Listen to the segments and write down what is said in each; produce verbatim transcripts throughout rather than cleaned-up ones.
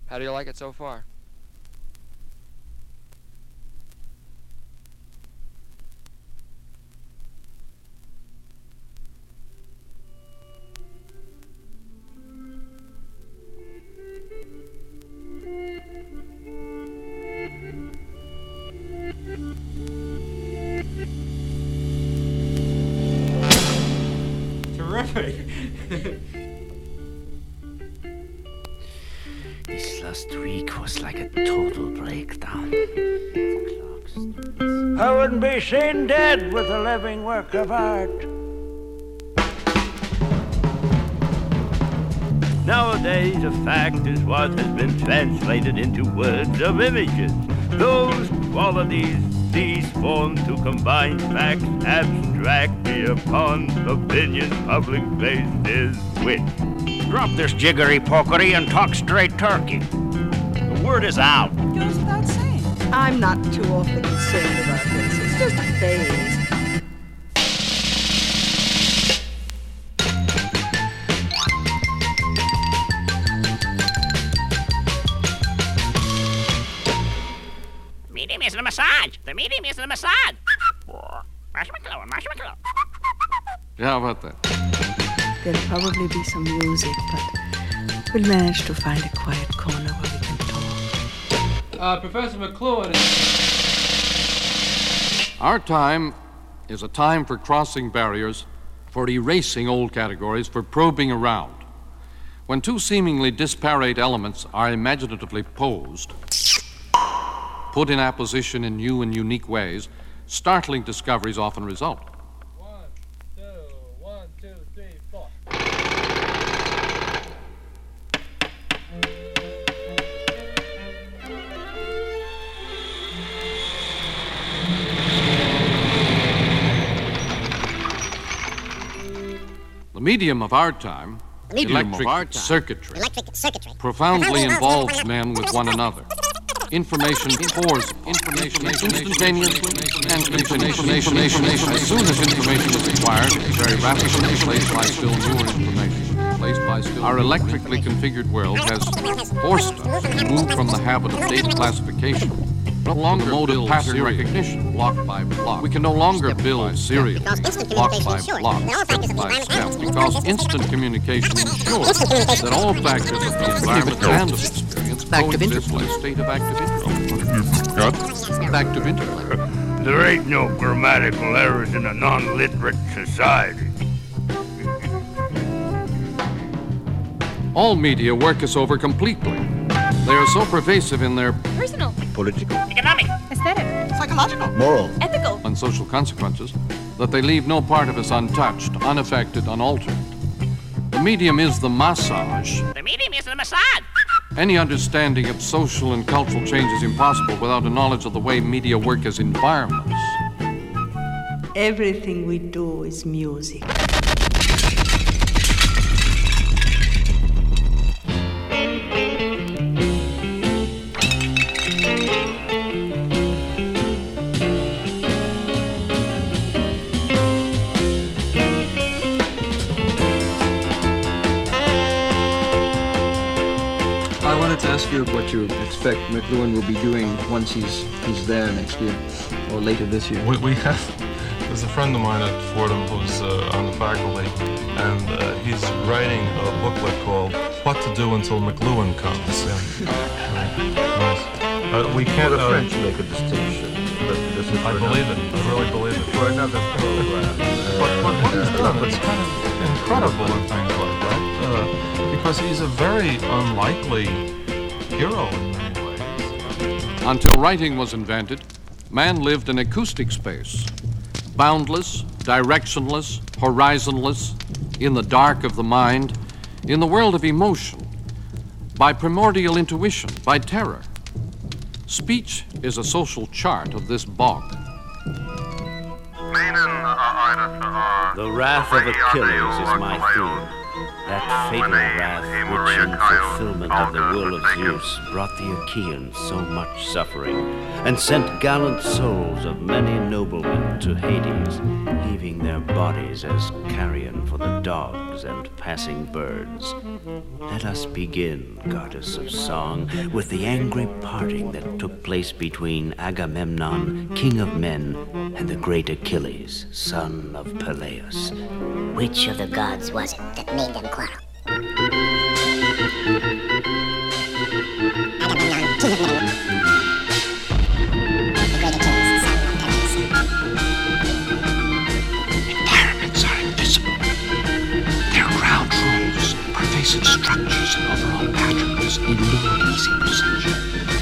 How do you like it so far? Terrific. This last week was like a total breakdown. I wouldn't be seen dead with a living work of art. Nowadays, a fact is what has been translated into words of images. Those qualities these form to combine facts abstractly upon opinion public places which. Drop this jiggery-pokery and talk straight turkey. The word is out. Goes without saying. I'm not too awfully concerned about this. It's just a phase. The medium is the massage. The medium is the massage. Marshmallow, marshmallow. Yeah, how about that? There'll probably be some music, but we'll manage to find a quiet corner where we can talk. Uh, Professor McLuhan. Our time is a time for crossing barriers, for erasing old categories, for probing around. When two seemingly disparate elements are imaginatively posed, put in apposition in new and unique ways, startling discoveries often result. One, two, one, two, three, four. The medium of our time, medium electric of our time. circuitry, Electric circuitry. profoundly involves men with one another. Information pours information instantaneously and continuously. As soon as information is acquired, it's very rapidly replaced by still newer information. Replaced by still Our electrically configured world has forced us to move from the habit of data classification, no longer mode of pattern recognition, block by block. We can no longer build serially, block by block, step by step, because instant communication ensures that all factors of the environment and of experience coexist in a state of active interest. Active interest. There ain't no grammatical errors in a non-literate society. All media work us over completely. They are so pervasive in their personal, political, economic, aesthetic, psychological, moral, ethical, and social consequences that they leave no part of us untouched, unaffected, unaltered. The medium is the massage. The medium is the massage. Any understanding of social and cultural change is impossible without a knowledge of the way media work as environments. Everything we do is music. To ask you what you expect McLuhan will be doing once he's he's there next year or later this year. We, we have there's a friend of mine at Fordham who's uh, on the faculty, and uh, he's writing a booklet called "What to Do Until McLuhan Comes." Yeah. Nice. Uh, we can't. Well, the uh, French make a distinction. But this is I believe it. I really believe it. For another program. But, but what he's done, it's kind of incredible and things like that, uh, because he's a very unlikely hero in many ways. Until writing was invented, man lived in acoustic space, boundless, directionless, horizonless, in the dark of the mind, in the world of emotion, by primordial intuition, by terror. Speech is a social chart of this bog. The wrath of Achilles is my theme. That fatal wrath which in fulfillment of the will of Zeus brought the Achaeans so much suffering, and sent gallant souls of many noblemen to Hades, leaving their bodies as carrion for the dogs and passing birds. Let us begin, goddess of song, with the angry parting that took place between Agamemnon, king of men, and the great Achilles, son of Peleus. Which of the gods was it that made them quarrel? Agamemnon, king of men. The great Achilles, son of Peleus. The pyramids are invisible. Their ground rules, pervasive structures, and overall patterns elude easy perception.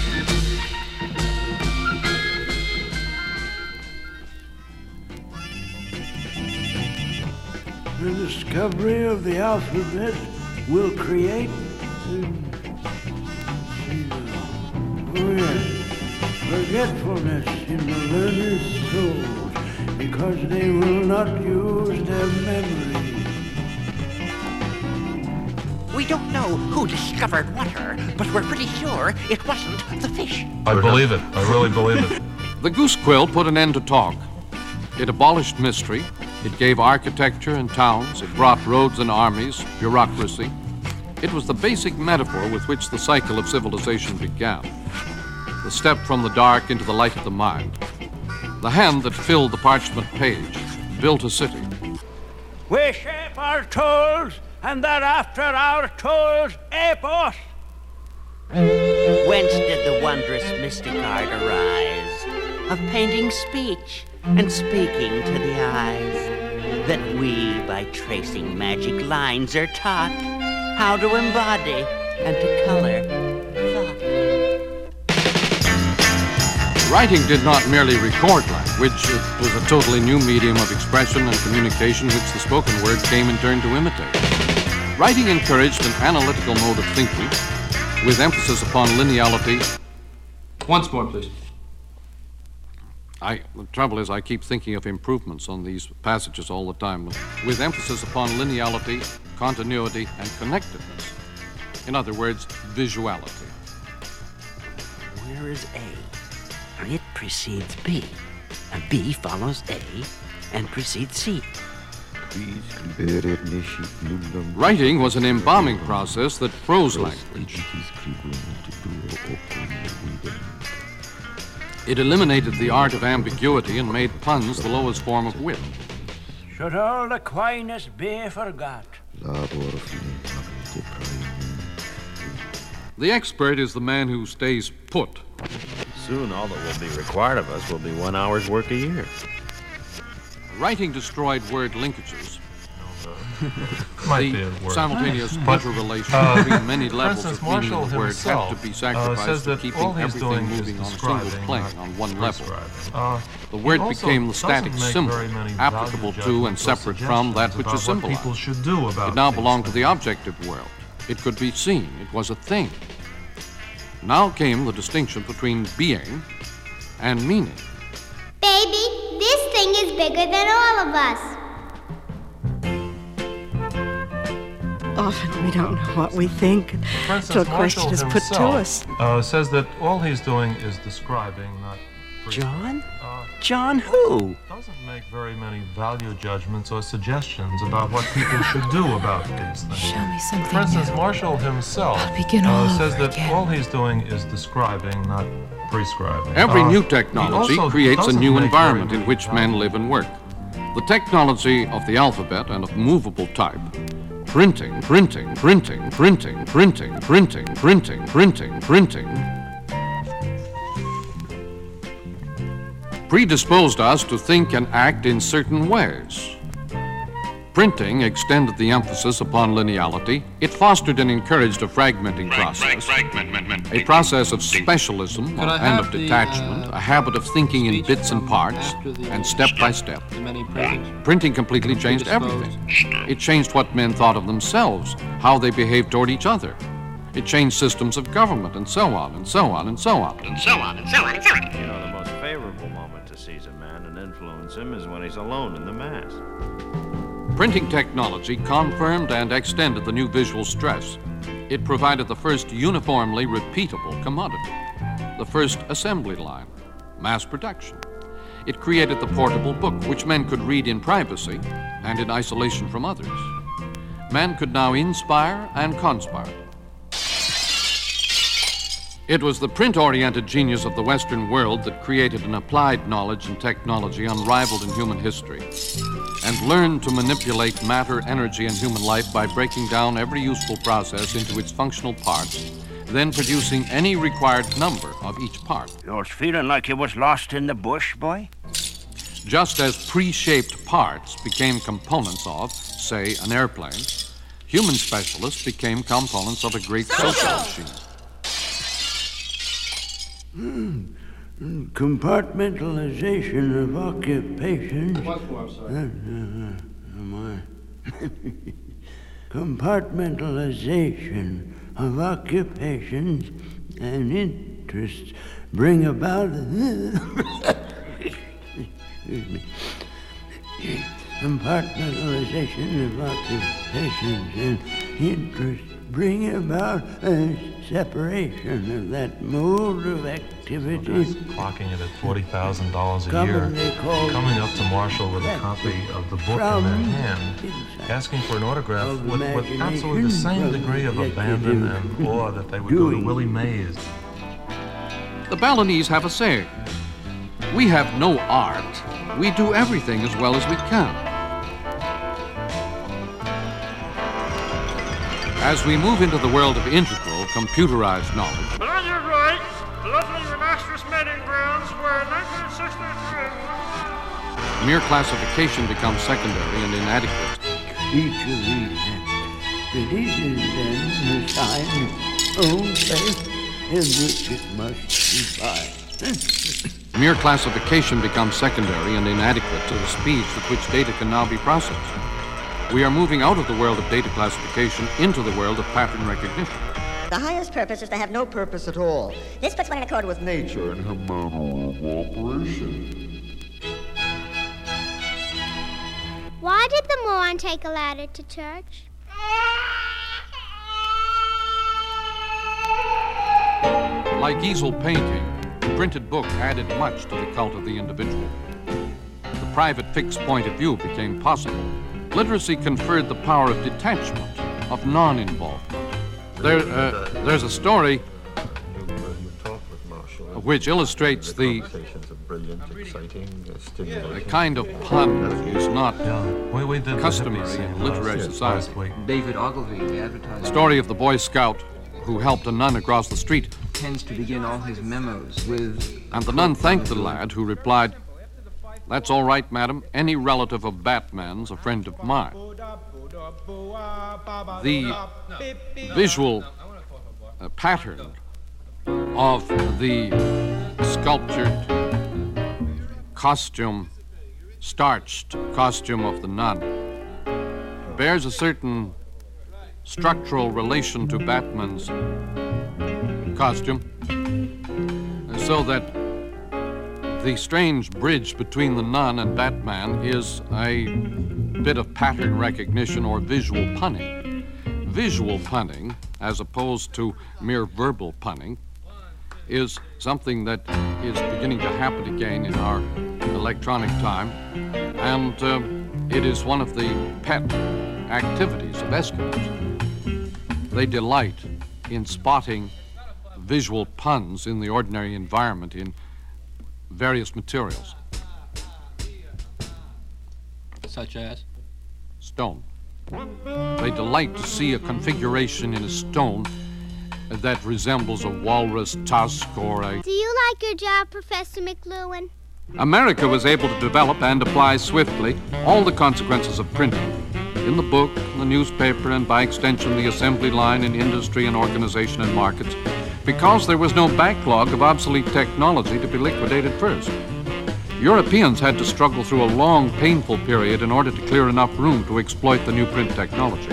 The discovery of the alphabet will create um, oh yes, forgetfulness in the learner's souls, because they will not use their memories. We don't know who discovered water, but we're pretty sure it wasn't the fish. I believe it. I really believe it. The goose quill put an end to talk. It abolished mystery. It gave architecture and towns. It brought roads and armies, bureaucracy. It was the basic metaphor with which the cycle of civilization began. The step from the dark into the light of the mind. The hand that filled the parchment page built a city. We shape our tools, and thereafter our tools ape us. Whence did the wondrous mystic art arise of painting speech and speaking to the eyes, that we, by tracing magic lines, are taught how to embody and to color thought. Writing did not merely record language. It was a totally new medium of expression and communication which the spoken word came in turn to imitate. Writing encouraged an analytical mode of thinking with emphasis upon lineality. Once more, please. I, the trouble is I keep thinking of improvements on these passages all the time, with emphasis upon lineality, continuity, and connectedness. In other words, visuality. Where is A? It precedes B, and B follows A, and precedes C. Writing was an embalming process that froze language. It eliminated the art of ambiguity and made puns the lowest form of wit. Should all the coyness be forgot? The expert is the man who stays put. Soon all that will be required of us will be one hour's work a year. Writing destroyed word linkages. Might the be a word. simultaneous But, interrelation uh, between many levels for instance, of meaning Marshall of the word himself, have to be uh, sacrificed says to that keeping all he's everything doing moving is on a single describing, plane not on one level. Uh, The word he became the also static doesn't make symbol, very many applicable value to and judgments or separate from that which is suggestions about what people symbolized. should do about It now these belonged to things. the objective world. It could be seen. It was a thing. Now came the distinction between being and meaning. Baby, this thing is bigger than all of us. Often we don't know what we think For until instance, a question Marshall is put to himself, us. Uh, says that all he's doing is describing, not John? Uh, John who? Doesn't make very many value judgments or suggestions about what people should do about these things. Show me something For instance, new. Marshall himself I'll begin all uh, says over that again. all he's doing is describing, not prescribing. Every Uh, new he technology also creates a doesn't new make environment very in which men live and work. The technology of the alphabet and of movable type, printing, printing, printing, printing, printing, printing, printing, printing, printing, predisposed us to think and act in certain ways. Printing extended the emphasis upon lineality. It fostered and encouraged a fragmenting process, a process of specialism Could I and have of the, detachment, uh, a habit of thinking in speech bits and from parts, after the- and step by step. The many printings. Printing completely changed everything. It changed what men thought of themselves, how they behaved toward each other. It changed systems of government, and so on, and so on, and so on. And so on, and so on, and so on. You know, the most favorable moment to seize a man and influence him is when he's alone in the mass. Printing technology confirmed and extended the new visual stress. It provided the first uniformly repeatable commodity, the first assembly line, mass production. It created the portable book, which men could read in privacy and in isolation from others. man could now inspire and conspire. It was the print-oriented genius of the Western world that created an applied knowledge and technology unrivaled in human history, and learned to manipulate matter, energy, and human life by breaking down every useful process into its functional parts, then producing any required number of each part. You was feeling like you was lost in the bush, boy? Just as pre-shaped parts became components of, say, an airplane, human specialists became components of a great social machine. Mm. Mm. Compartmentalization of occupations. Once more, I'm sorry. Uh, uh, uh, Compartmentalization of occupations and interests bring about. Excuse me. Compartmentalization of occupations and interests bring about a separation of that mode of activity. Well, clocking it at forty thousand dollars a year, coming up to Marshall with a copy of the book in their hand, asking for an autograph with, with absolutely the same degree of abandon and awe that they would do to Willie Mays. The Balinese have a saying, "We have no art, we do everything as well as we can." As we move into the world of integral, computerized knowledge, But on your right, the lovely Renastrous Meeting Grounds where in nineteen sixty-three... mere classification becomes secondary and inadequate. Each of these releases then the sign own place in which it must abide. Mere classification becomes secondary and inadequate to the speeds with which data can now be processed. We are moving out of the world of data classification into the world of pattern recognition. The highest purpose is to have no purpose at all. This puts one in accord with nature and her manner of operation. Why did the moron take a ladder to church? Like easel painting, the printed book added much to the cult of the individual. The private fixed point of view became possible. Literacy conferred the power of detachment, of non-involvement. There, uh, there's a story which illustrates the a kind of pun is not customary in literary society. David Ogilvy, the advertiser. The story of the Boy Scout who helped a nun across the street. Tends to begin all his memos with... And the nun thanked the lad, who replied, "That's all right, madam. Any relative of Batman's a friend of mine." The visual uh, pattern of the sculptured costume, starched costume of the nun, bears a certain structural relation to Batman's costume, so that the strange bridge between the nun and Batman is a bit of pattern recognition or visual punning. Visual punning, as opposed to mere verbal punning, is something that is beginning to happen again in our electronic time, and uh, it is one of the pet activities of Eskimos. They delight in spotting visual puns in the ordinary environment in various materials. Such as? Stone. They delight to see a configuration in a stone that resembles a walrus tusk or a... Do you like your job, Professor McLuhan? America was able to develop and apply swiftly all the consequences of printing in the book, the newspaper, and by extension the assembly line in industry and organization and markets, because there was no backlog of obsolete technology to be liquidated first. Europeans had to struggle through a long, painful period in order to clear enough room to exploit the new print technology.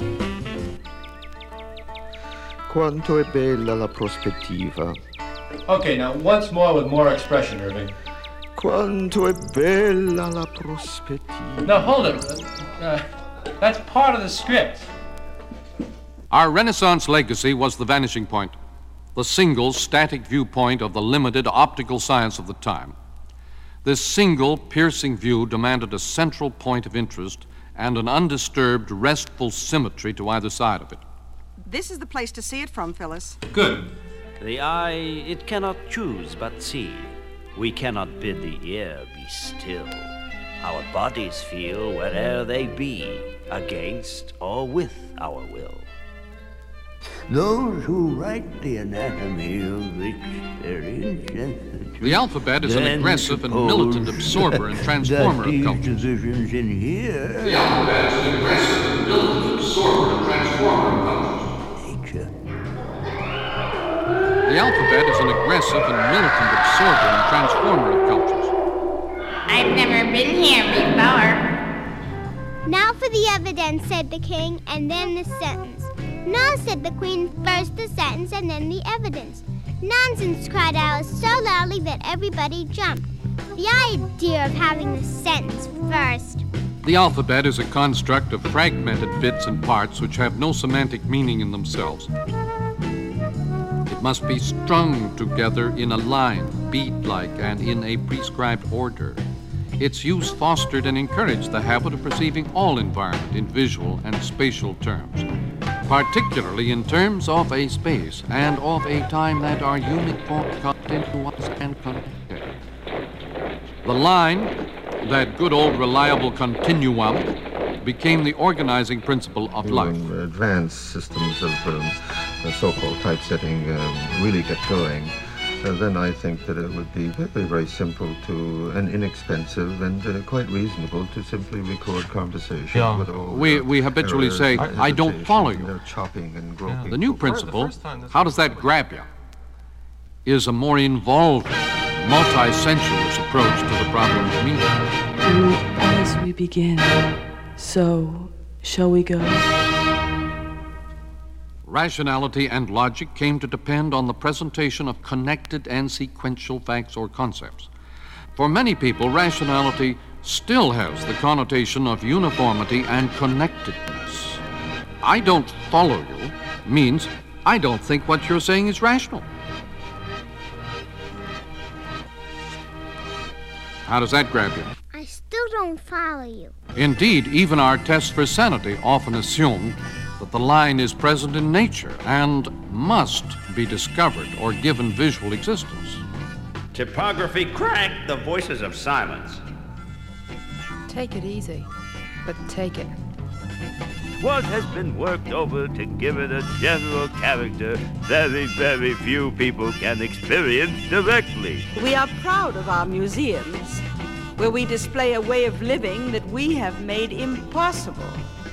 Quanto è bella la prospettiva. Okay, now once more with more expression, Irving. Quanto è bella la prospettiva. Now hold it. Uh, that's part of the script. Our Renaissance legacy was the vanishing point, the single static viewpoint of the limited optical science of the time. This single piercing view demanded a central point of interest and an undisturbed, restful symmetry to either side of it. This is the place to see it from, Phyllis. Good. The eye, it cannot choose but see. We cannot bid the ear be still. Our bodies feel where'er they be, against or with our will. Those who write the anatomy of experience and The alphabet is an aggressive and militant absorber and transformer of cultures. divisions in here. The alphabet is an aggressive and militant absorber and transformer of cultures. Nature. The alphabet is an aggressive and militant absorber and transformer of cultures. I've never been here before. Now for the evidence, said the king, and then the sentence. No, said the queen, first the sentence and then the evidence. Nonsense, cried Alice so loudly that everybody jumped. The idea of having the sentence first. The alphabet is a construct of fragmented bits and parts which have no semantic meaning in themselves. It must be strung together in a line, bead-like, and in a prescribed order. Its use fostered and encouraged the habit of perceiving all environment in visual and spatial terms, particularly in terms of a space and of a time that are uniform, continuous, and connected. The line, that good old reliable continuum, became the organizing principle of life. When advanced systems of um, the so-called typesetting um, really get going, uh, then I think that it would be very, very simple to, and inexpensive, and uh, quite reasonable to simply record conversations Yeah. with all We, uh, we habitually errors say, and I don't hesitations follow and you. their chopping and groping. The new principle, how does that grab you, is a more involved, multi-sensuous approach to the problem of meaning. And as we begin, so shall we go? Rationality and logic came to depend on the presentation of connected and sequential facts or concepts. For many people, rationality still has the connotation of uniformity and connectedness. I don't follow you means I don't think what you're saying is rational. How does that grab you? I still don't follow you. Indeed, even our tests for sanity often assume that the line is present in nature and must be discovered or given visual existence. Typography cracked the voices of silence. Take it easy, but take it. What has been worked over to give it a general character very, very few people can experience directly. We are proud of our museums, where we display a way of living that we have made impossible.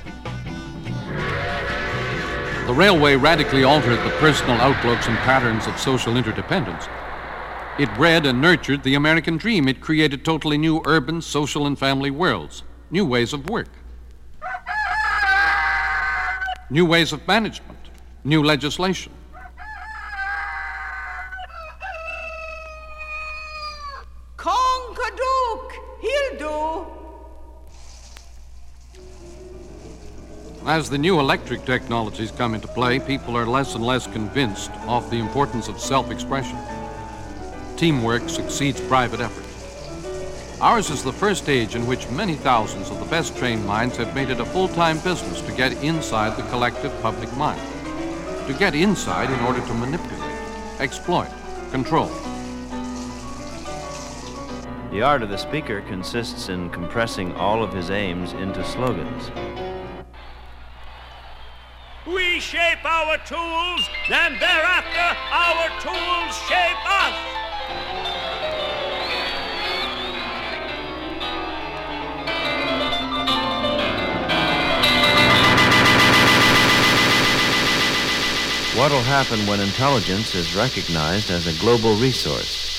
The railway radically altered the personal outlooks and patterns of social interdependence. It bred and nurtured the American dream. It created totally new urban, social, and family worlds, new ways of work, new ways of management, new legislation. Conkadook, he'll do. As the new electric technologies come into play, people are less and less convinced of the importance of self-expression. Teamwork succeeds private effort. Ours is the first age in which many thousands of the best trained minds have made it a full-time business to get inside the collective public mind, to get inside in order to manipulate, exploit, control. The art of the speaker consists in compressing all of his aims into slogans. We shape our tools, then thereafter our tools shape us. What'll happen when intelligence is recognized as a global resource?